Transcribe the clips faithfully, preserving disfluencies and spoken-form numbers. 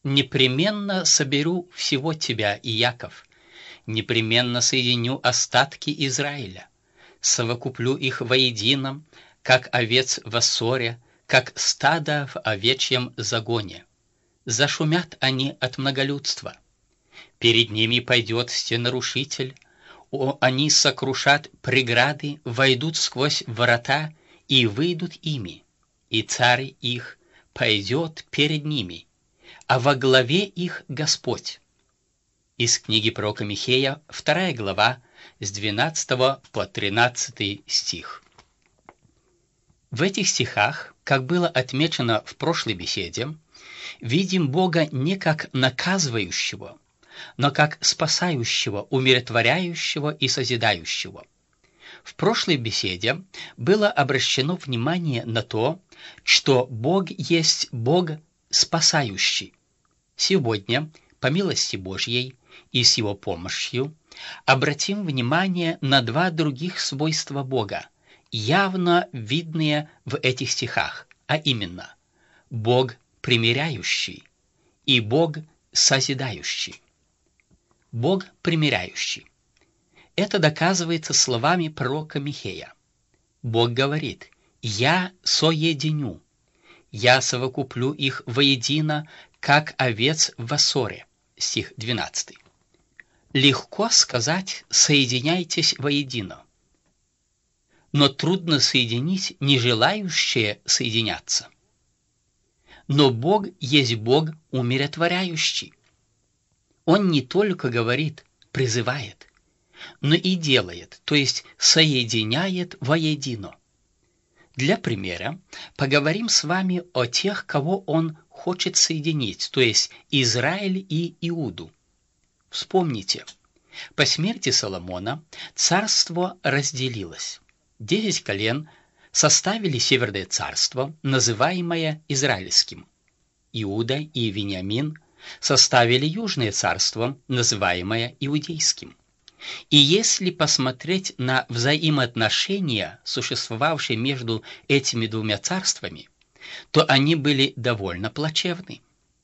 непременно соберу всего тебя, Иаков, непременно соединю остатки Израиля, совокуплю их воедино, как овец в оссоре, как стадо в овечьем загоне. Зашумят они от многолюдства. Перед ними пойдет стенарушитель, они сокрушат преграды, войдут сквозь ворота и выйдут ими, и царь их пойдет перед ними, а во главе их Господь. Из книги пророка Михея, вторая глава, с двенадцатого по тринадцатый стих. В этих стихах, как было отмечено в прошлой беседе, видим Бога не как наказывающего, но как спасающего, умиротворяющего и созидающего. В прошлой беседе было обращено внимание на то, что Бог есть Бог спасающий. Сегодня, по милости Божьей и с Его помощью, обратим внимание на два других свойства Бога, явно видные в этих стихах, а именно Бог примиряющий и Бог созидающий. Бог примиряющий. Это доказывается словами пророка Михея. Бог говорит: «Я соединю, я совокуплю их воедино, как овец в оссоре». Стих двенадцатый. Легко сказать «соединяйтесь воедино», но трудно соединить не желающие соединяться. Но Бог есть Бог умиротворяющий. Он не только говорит, призывает, но и делает, то есть соединяет воедино. Для примера поговорим с вами о тех, кого Он хочет соединить, то есть Израиль и Иуду. Вспомните, по смерти Соломона царство разделилось. Десять колен составили Северное царство, называемое Израильским. Иуда и Вениамин составили Южное царство, называемое Иудейским. И если посмотреть на взаимоотношения, существовавшие между этими двумя царствами, то они были довольно плачевны.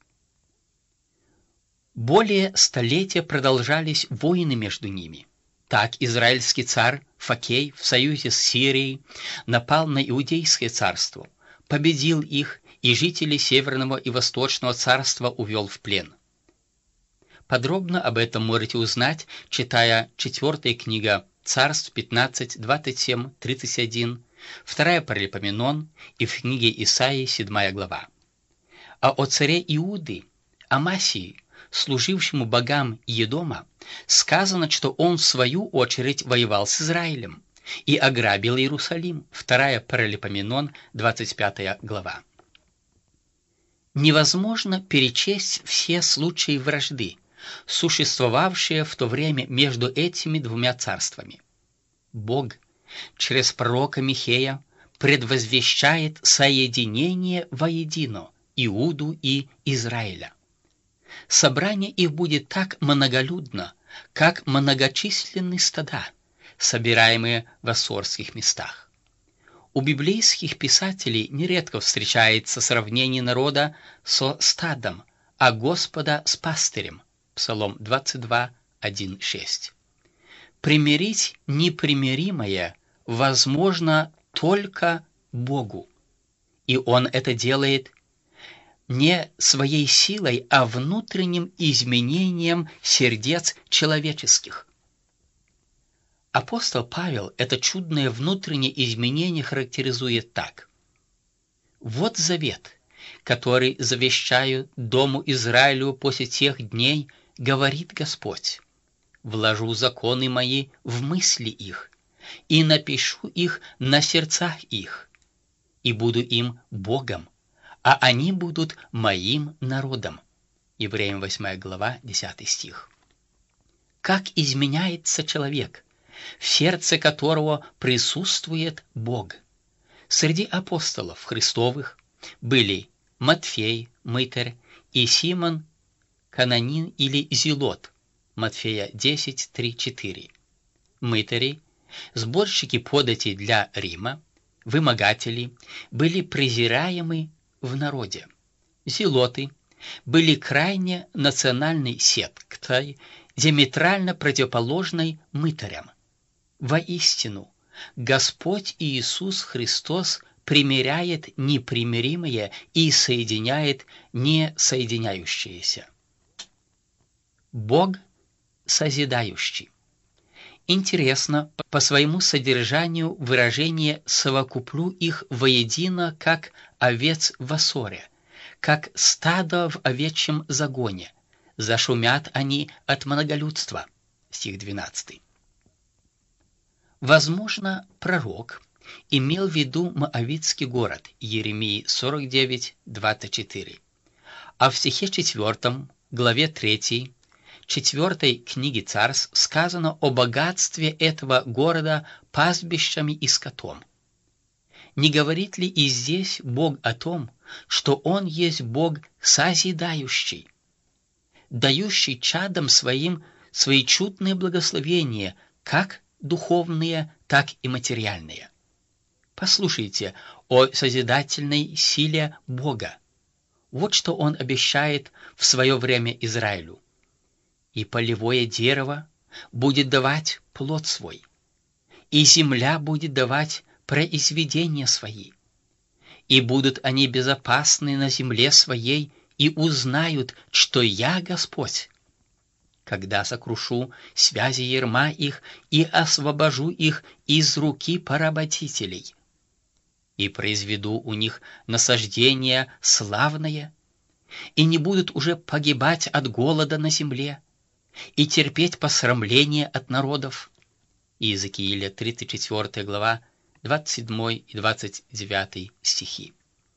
Более столетия продолжались войны между ними. Так израильский царь Факей в союзе с Сирией напал на Иудейское царство, победил их и жителей Северного и Восточного царства увел в плен. Подробно об этом можете узнать, читая четвертая книга Царств пятнадцать, двадцать семь, тридцать один, вторая Паралипоменон и в книге Исаии седьмая глава. А о царе Иуды, Амасии, служившему богам Едома, сказано, что он в свою очередь воевал с Израилем и ограбил Иерусалим. вторая Паралипоменон, двадцать пятая глава. Невозможно перечесть все случаи вражды, существовавшие в то время между этими двумя царствами. Бог через пророка Михея предвозвещает соединение воедино Иуду и Израиля. Собрание их будет так многолюдно, как многочисленные стада, собираемые в ассорских местах. У библейских писателей нередко встречается сравнение народа со стадом, а Господа с пастырем. Псалом двадцать два, один, шесть. Примирить непримиримое возможно только Богу, и Он это делает не своей силой, а внутренним изменением сердец человеческих. Апостол Павел это чудное внутреннее изменение характеризует так: «Вот завет, который завещаю дому Израилю после тех дней, говорит Господь, вложу законы мои в мысли их, и напишу их на сердцах их, и буду им Богом, а они будут моим народом». Евреям восьмая глава, десятый стих. Как изменяется человек, в сердце которого присутствует Бог. Среди апостолов Христовых были Матфей, мытарь, и Симон, кананин или зелот, Матфея десять, три, четыре. Мытари, сборщики податей для Рима, вымогатели, были презираемы в народе. Зелоты были крайне национальной сектой, диаметрально противоположной мытарям. Воистину, Господь Иисус Христос примиряет непримиримое и соединяет несоединяющееся. Бог созидающий. Интересно по своему содержанию выражение «совокуплю их воедино, как овец в осоре», как стадо в овечьем загоне. Зашумят они от многолюдства. Стих двенадцатый. Возможно, пророк имел в виду Моавитский город, Иеремии сорок девять, двадцать четыре. А в стихе четвертом, главе третьей, четвертой книги Царств сказано о богатстве этого города пастбищами и скотом. Не говорит ли и здесь Бог о том, что Он есть Бог созидающий, дающий чадам своим свои чудные благословения, как духовные, так и материальные? Послушайте о созидательной силе Бога. Вот что Он обещает в свое время Израилю. «И полевое дерево будет давать плод свой, и земля будет давать произведения свои, и будут они безопасны на земле своей, и узнают, что я Господь, когда сокрушу связи ярма их и освобожу их из руки поработителей, и произведу у них насаждение славное, и не будут уже погибать от голода на земле, и терпеть посрамление от народов». Иезекииля, тридцать четвёртая глава, двадцать седьмой и двадцать девятый стихи.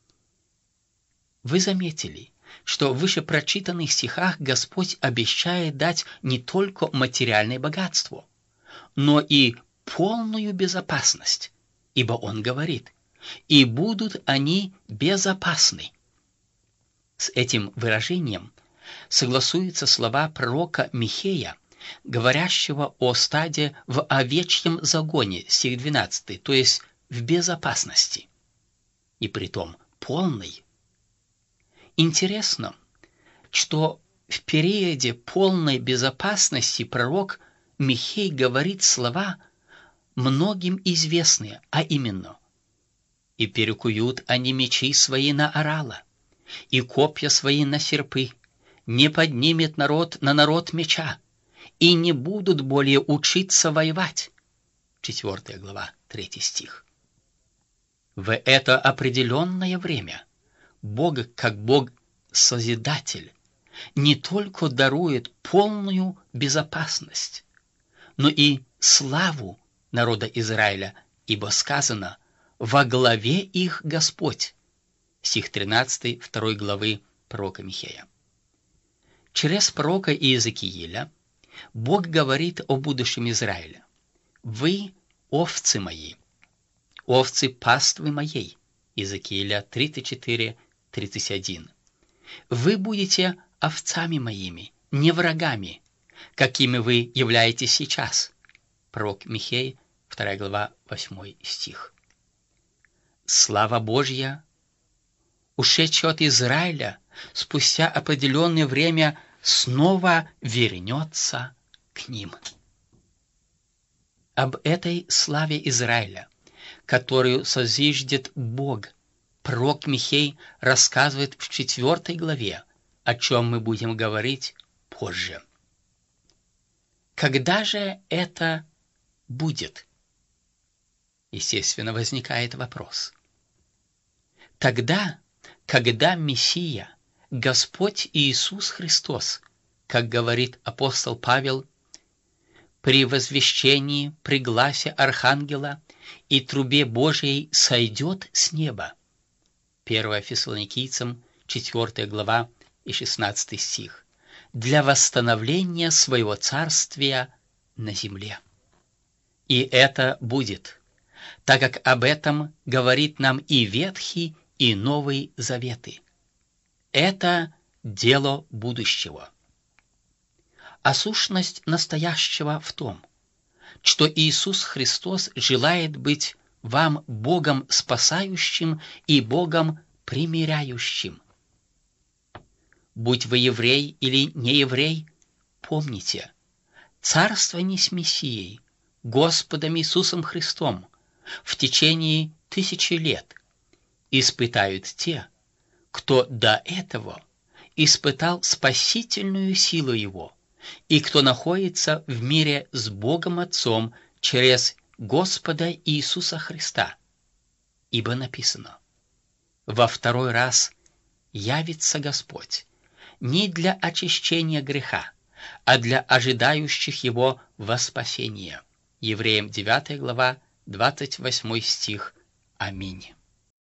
Вы заметили, что в вышепрочитанных стихах Господь обещает дать не только материальное богатство, но и полную безопасность, ибо Он говорит: «И будут они безопасны». С этим выражением согласуются слова пророка Михея, говорящего о стаде в овечьем загоне, стих двенадцатый, то есть в безопасности, и притом полной. Интересно, что в периоде полной безопасности пророк Михей говорит слова, многим известные, а именно: «И перекуют они мечи свои на орала, и копья свои на серпы, не поднимет народ на народ меча, и не будут более учиться воевать». Четвертая глава, третий стих. В это определенное время Бог, как Бог-созидатель, не только дарует полную безопасность, но и славу народа Израиля, ибо сказано: «Во главе их Господь». Стих тринадцатый второй главы пророка Михея. Через пророка Иезекииля Бог говорит о будущем Израиля: «Вы овцы мои, овцы паствы моей». Иезекииля тридцать четыре, тридцать один. «Вы будете овцами моими, не врагами, какими вы являетесь сейчас». Пророк Михей, вторая глава, восьмой стих. Слава Божья, ушедшая от Израиля, спустя определенное время снова вернется к ним. Об этой славе Израиля, которую созиждет Бог, пророк Михей рассказывает в четвертой главе, о чем мы будем говорить позже. Когда же это будет? Естественно, возникает вопрос. Тогда, когда Мессия, Господь Иисус Христос, как говорит апостол Павел, при возвещении, при гласе архангела и трубе Божией сойдет с неба. первое Фессалоникийцам, четвёртая глава и шестнадцатый стих. Для восстановления своего царствия на земле. И это будет, так как об этом говорит нам и Ветхий, и Новый Заветы. Это дело будущего. А сущность настоящего в том, что Иисус Христос желает быть вам Богом спасающим и Богом примиряющим. будь вы еврей или не еврей, помните, царство не с Мессией, Господом Иисусом Христом, в течение тысячи лет испытают те, кто до этого испытал спасительную силу Его, и кто находится в мире с Богом Отцом через Господа Иисуса Христа. Ибо написано: «Во второй раз явится Господь не для очищения греха, а для ожидающих Его во спасение». Евреям девятая глава, двадцать восьмой стих. Аминь.